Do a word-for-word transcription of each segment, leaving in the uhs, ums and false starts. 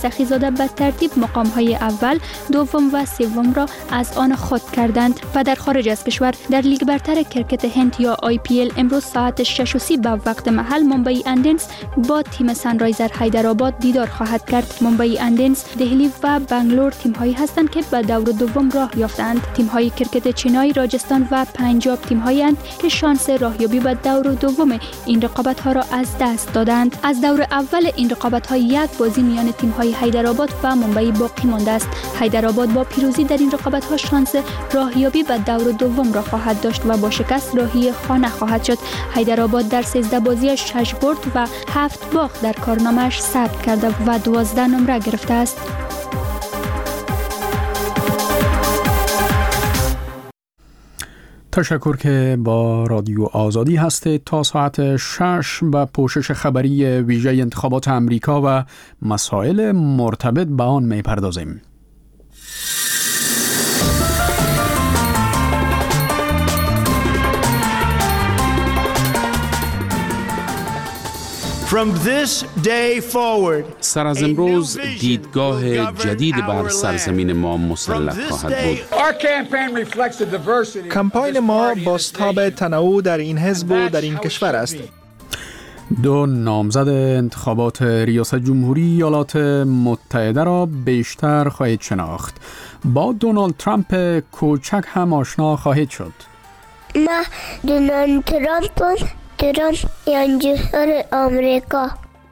سخیزاده به ترتیب مقام‌های اول، دوم و سوم را از آن خود کردند و در خارج از کشور در لیگ برتر کرکت هند یا آی پی ال امروز ساعت شش و سی به وقت محل ممبئی اندینز با تیم سانرایزر حیدرآباد دیدار خواهد کرد. ممبئی اندینز، دهلی و بنگلور تیم‌هایی هستند که به دور دوم راه یافتند. تیم‌های کرکت چینی، راجستان و پنجاب تیم‌هایی اند که شانس راهیابی به دور دوم این رقابت‌ها را از دست دادند. از دور اول این رقابت‌ها یک بازی میان تیم‌های حیدرآباد و ممبئی باقی مانده است. حیدرآباد با پیروزی در این رقابت‌ها شانس راهیابی به دور دوم را خواهد داشت و با شکست راهی خانه خواهد شد. حیدرآباد در سیزده بازی شش برد و هفت باخت در کارنامه‌اش ثبت کرده و دوازده نمره گرفته است. تشکر که با رادیو آزادی هستید. تا ساعت شش و پوشش خبری ویژه انتخابات امریکا و مسائل مرتبط به آن می‌پردازیم. سر از امروز دیدگاه جدید بر سرزمین ما مسلح خواهد بود. کمپاین ما بازتاب تنوع در این حزب و در این کشور است. دو نامزد انتخابات ریاست جمهوری ایالات متحده را بیشتر خواهید شناخت. با دونالد ترامپ کوچک هم آشنا خواهید شد. ما دونالد ترامپ ترامپ جمهور آمریکا.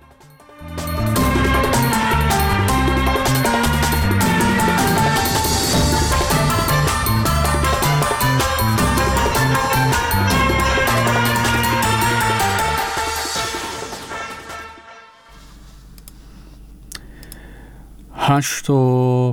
هشت و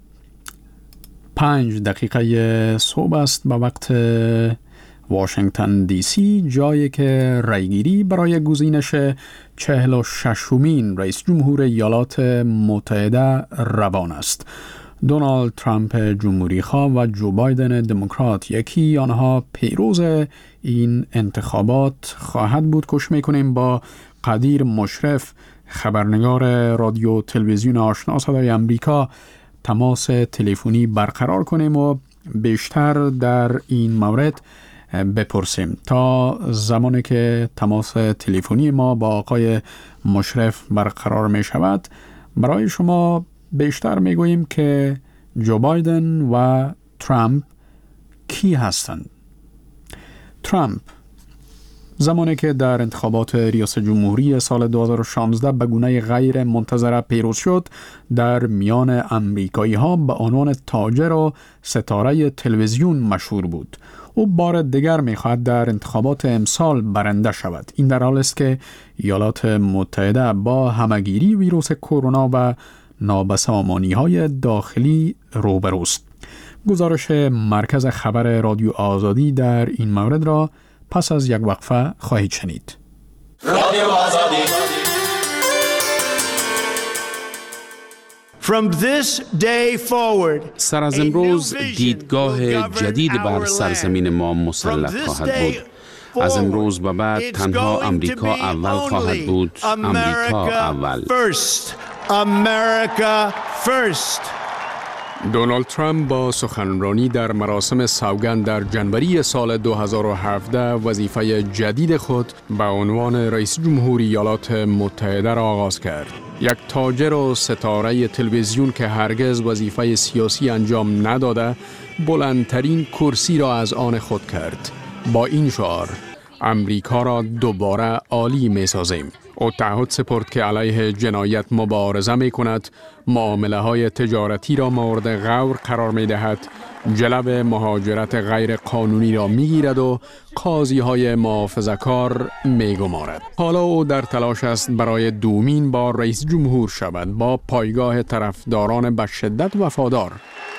پنج دقیقه صبح است به وقت واشنگتن دی سی، جایی که رایگیری برای گزینش چهل و ششمین رئیس جمهور ایالات متحده روان است. دونالد ترامپ جمهوری خواه و جو بایدن دموکرات، یکی آنها پیروز این انتخابات خواهد بود. کوشش میکنیم با قدیر مشرف، خبرنگار رادیو تلویزیون آشنا صدای امریکا، تماس تلفنی برقرار کنیم و بیشتر در این مورد بپرسیم. تا زمانی که تماس تلفنی ما با آقای مشرف برقرار می شود، برای شما بیشتر می گوییم که جو بایدن و ترامپ کی هستند. ترامپ زمانی که در انتخابات ریاست جمهوری سال دو هزار و شانزده به گونه غیر منتظره پیروز شد، در میان امریکایی ها به عنوان تاجر و ستاره تلویزیون مشهور بود. او بار دیگر می‌خواهد در انتخابات امسال برنده شود. این در حالی است که ایالات متحده با همه‌گیری ویروس کرونا و نابسامانی‌های داخلی روبروست. گزارش مرکز خبر رادیو آزادی در این مورد را پس از یک وقفه خواهید شنید. رادیو آزادی. From this day forward, سر از امروز دیدگاه جدید بر سرزمین ما مسلح خواهد بود. از امروز به بعد تنها امریکا اول خواهد بود. امریکا اول. America first. دونالد ترامپ با سخنرانی در مراسم سوگند در جنوری سال دو هزار و هفده وظیفه جدید خود به عنوان رئیس جمهور ایالات متحده را آغاز کرد. یک تاجر و ستاره تلویزیون که هرگز وظیفه سیاسی انجام نداده، بلندترین کرسی را از آن خود کرد. با این شعار امریکا را دوباره عالی می سازیم. او تعهد سپرد که علیه جنایت مبارزه می کند، معامله های تجارتی را مورد غور قرار می دهد، جلب مهاجرت غیر قانونی را می گیرد و قاضی های محافظه‌کار می گمارد. حالا او در تلاش است برای دومین بار رئیس جمهور شود، با پایگاه طرفداران به شدت وفادار.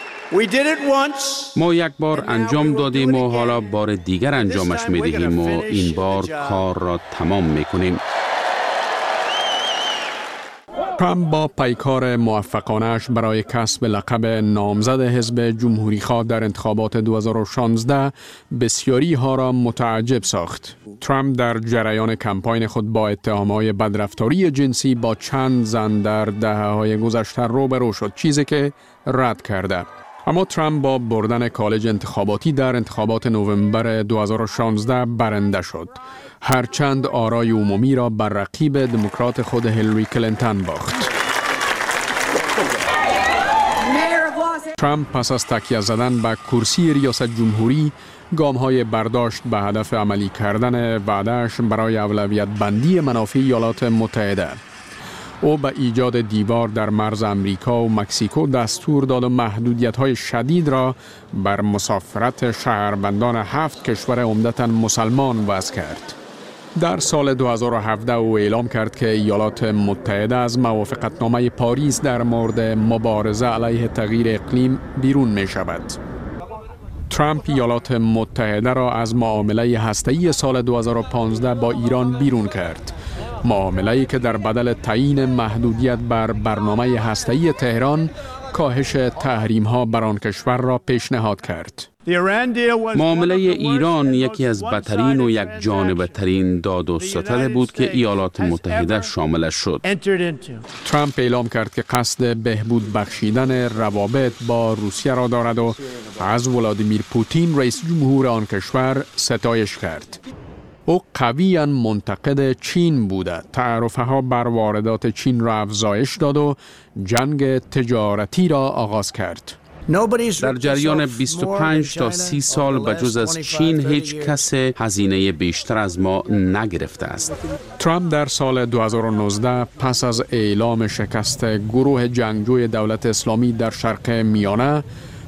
ما یک بار انجام دادیم و حالا بار دیگر انجامش می دهیم و این بار کار را تمام می کنیم. ترامپ با پیکار موفقانش برای کسب لقب نامزد حزب جمهوری‌خواه در انتخابات دو هزار و شانزده بسیاری ها را متعجب ساخت. ترامپ در جریان کمپاین خود با اتهام‌های بدرفتاری جنسی با چند زن در دهه‌های گذشته روبرو شد، چیزی که رد کرده. اما ترامپ با بردن کالج انتخاباتی در انتخابات نوامبر دو هزار و شانزده برنده شد، هرچند آرای عمومی را بر رقیب دموکرات خود هیلاری کلینتون باخت. ترامپ پس از تکیه زدن به کرسی ریاست جمهوری گام‌های برداشت به هدف عملی کردن وعده‌اش برای اولویت بندی منافع ایالات متحده. او به ایجاد دیوار در مرز امریکا و مکزیکو دستور داد و محدودیت‌های شدید را بر مسافرت شهروندان هفت کشور عمدتاً مسلمان وضع کرد. در سال دو هزار و هفده او اعلام کرد که ایالات متحده از موافقتنامه پاریس در مورد مبارزه علیه تغییر اقلیم بیرون می شود. ترامپ ایالات متحده را از معامله هسته‌ای سال دو هزار و پانزده با ایران بیرون کرد. معامله‌ای که در بدل تعیین محدودیت بر برنامه هسته‌ای تهران کاهش تحریم‌ها بر آن کشور را پیشنهاد کرد. معامله ایران یکی از بدترین و یک جانبه ترین داد و ستد بود که ایالات متحده شاملش شد. ترامپ اعلام کرد که قصد بهبود بخشیدن روابط با روسیه را دارد و از ولادیمیر پوتین رئیس جمهور آن کشور ستایش کرد. او قویاً منتقد چین بوده، تعرفه‌ها بر واردات چین را افزایش داد و جنگ تجارتی را آغاز کرد. در جریان بیست و پنج تا سی سال به جز از چین هیچ کس هزینه بیشتر از ما نگرفته است. ترامپ در سال دو هزار و نوزده پس از اعلام شکست گروه جنگجوی دولت اسلامی در شرق میانه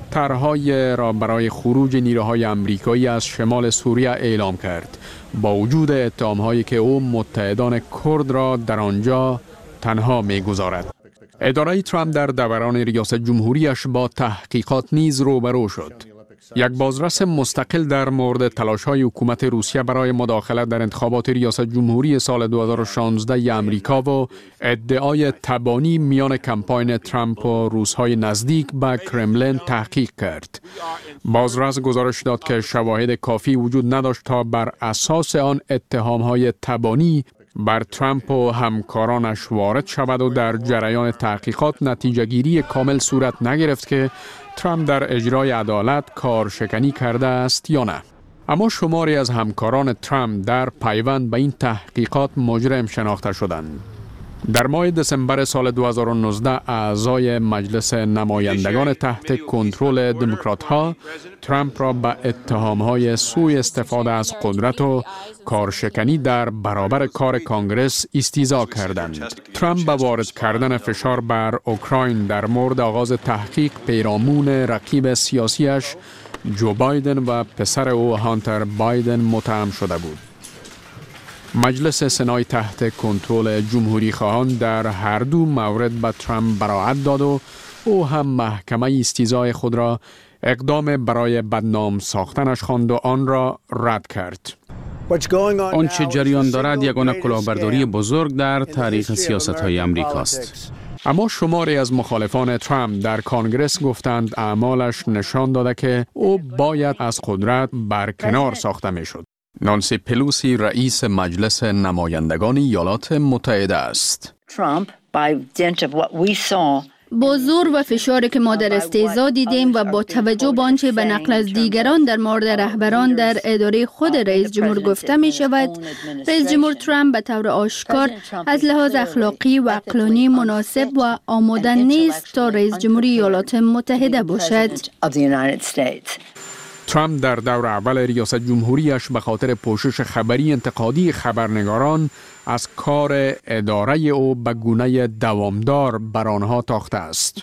طرح‌های را برای خروج نیروهای آمریکایی از شمال سوریه اعلام کرد، با وجود اتهام‌هایی که او متحدان کرد را در آنجا تنها می‌گذارد. اداره ترامپ در دوران ریاست جمهوریش با تحقیقات نیز روبرو شد. یک بازرس مستقل در مورد تلاش‌های حکومت روسیه برای مداخلت در انتخابات ریاست جمهوری سال دو هزار و شانزده امریکا و ادعای تبانی میان کمپاین ترامپ و روس‌های نزدیک به کرملین تحقیق کرد. بازرس گزارش داد که شواهد کافی وجود نداشت تا بر اساس آن اتهام‌های تبانی بر ترامپ و همکارانش وارد شود و در جریان تحقیقات نتیجه گیری کامل صورت نگرفت که ترامپ در اجرای عدالت کارشکنی کرده است یا نه. اما شماری از همکاران ترامپ در پیوند به این تحقیقات مجرم شناخته شدند. در ماه دسامبر سال دو هزار و نوزده اعضای مجلس نمایندگان تحت کنترل دموکرات‌ها ترامپ را به اتهام‌های سوء استفاده از قدرت و کارشکنی در برابر کار کانگرس استیضاح کردند. ترامپ با وارد کردن فشار بر اوکراین در مورد آغاز تحقیق پیرامون رقیب سیاسیش جو بایدن و پسر او هانتر بایدن متهم شده بود. مجلس سنای تحت کنترل جمهوری خواهان در هر دو مورد به ترامپ براعت داد و او هم محکمه استیضاح خود را اقدام برای بدنام ساختنش خواند و آن را رد کرد. آنچه جریان دارد یگانه کلاهبرداری بزرگ در تاریخ سیاست‌های امریکاست. اما شماری از مخالفان ترامپ در کانگرس گفتند اعمالش نشان داده که او باید از قدرت برکنار ساخته میشد. نانسی پلوسی رئیس مجلس نمایندگان ایالات متحده است. با زور و فشاری که ما در استیضاح دیدیم و با توجه به آنچه به نقل از دیگران در مورد رهبران در اداره خود رئیس جمهور گفته می شود، رئیس جمهور ترامپ به طور آشکار از لحاظ اخلاقی و عقلانی مناسب و آماده نیست تا رئیس جمهور ایالات متحده باشد. ترامپ در دور اول ریاست جمهوریش به خاطر پوشش خبری انتقادی خبرنگاران از کار اداره او به گونه دوامدار بر آنها تاخته است.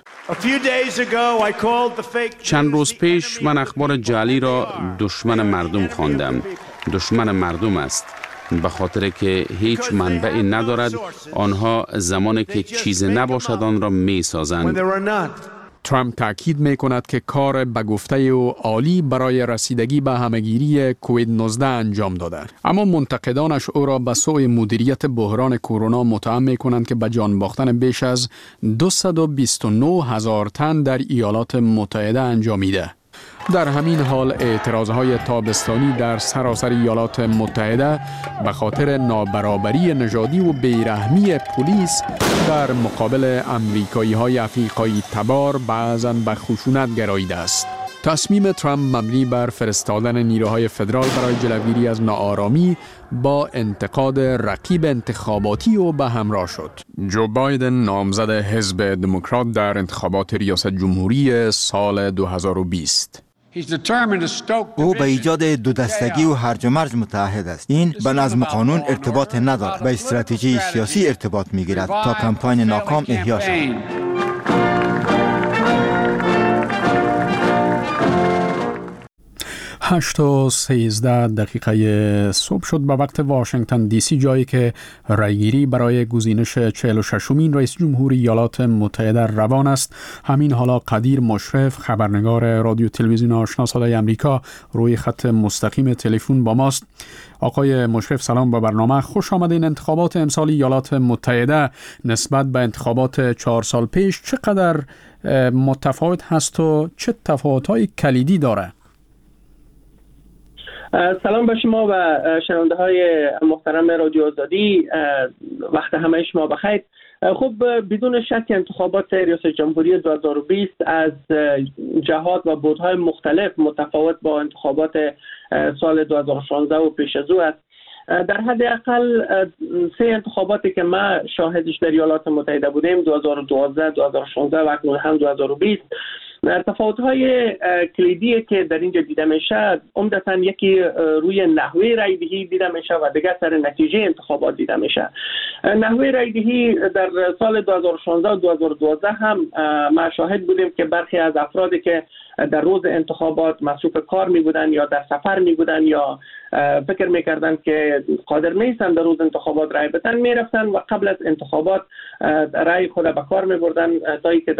چند روز پیش من اخبار جعلی را دشمن مردم خواندم. دشمن مردم است. به خاطر که هیچ منبعی ندارد، آنها زمانی که چیز نباشد آن را می سازند. ترامپ تاکید می کند که کار به گفته او عالی برای رسیدگی به همهگیری کووید نوزده انجام داده. اما منتقدانش او را به سوء مدیریت بحران کرونا متهم می کنند که به جان باختن بیش از دویست و بیست و نه هزار تن در ایالات متحده انجامیده. در همین حال اعتراضهای تابستانی در سراسر ایالات متحده به خاطر نابرابری نژادی و بیرحمی پلیس در مقابل امریکایی‌های افریقایی تبار بعضاً به خشونت گراییده است. تصمیم ترامپ مبنی بر فرستادن نیروهای فدرال برای جلوگیری از ناآرامی با انتقاد رقیب انتخاباتی او به همراه شد. جو بایدن نامزد حزب دموکرات در انتخابات ریاست جمهوری سال دو هزار و بیست. او به ایجاد دو دستگی و هرج و مرج متعهد است. این به نظم قانون ارتباط ندارد، به استراتژی سیاسی ارتباط می‌گیرد تا کمپاین ناکام احیا شود. هشت و سیزده دقیقه صبح شد به وقت واشنگتن دی سی، جایی که رایگیری برای گزینش چهل و ششمین رئیس جمهور ایالات متحده روان است. همین حالا قدیر مشرف، خبرنگار رادیو تلویزیون آشنا صدای امریکا، روی خط مستقیم تلفن با ماست. آقای مشرف سلام به برنامه. خوش آمدین. انتخابات امسال ایالات متحده نسبت به انتخابات چهار سال پیش چقدر متفاوت هست و چه تفاوت‌های کلیدی داره؟ سلام به شما و شنونده های محترم رادیو آزادی. وقت همه شما بخیر. خب بدون شک انتخابات ریاست جمهوری دو هزار و بیست از جهات و بعدهای مختلف متفاوت با انتخابات سال دو هزار و شانزده و پیش از او است. در حد اقل سه انتخاباتی که ما شاهدش در ایالات متحده بودیم، دو هزار و دوازده، دو هزار و شانزده و اکنون هم دو هزار و بیست، تفاوت‌های کلیدی که در اینجا دیده میشه عمدتاً یکی روی نحوه رای‌دهی دیده میشه و دیگر سر نتیجه انتخابات دیده میشه. نحوه رای‌دهی در سال دو هزار و شانزده و دو هزار و دوازده هم ما شاهد بودیم که برخی از افرادی که در روز انتخابات مصروف کار می بودن یا در سفر می بودن یا فکر می کردن که قادر نیستن در روز انتخابات رای بدن، می رفتن و قبل از انتخابات رای خود به کار می بردن تا اینکه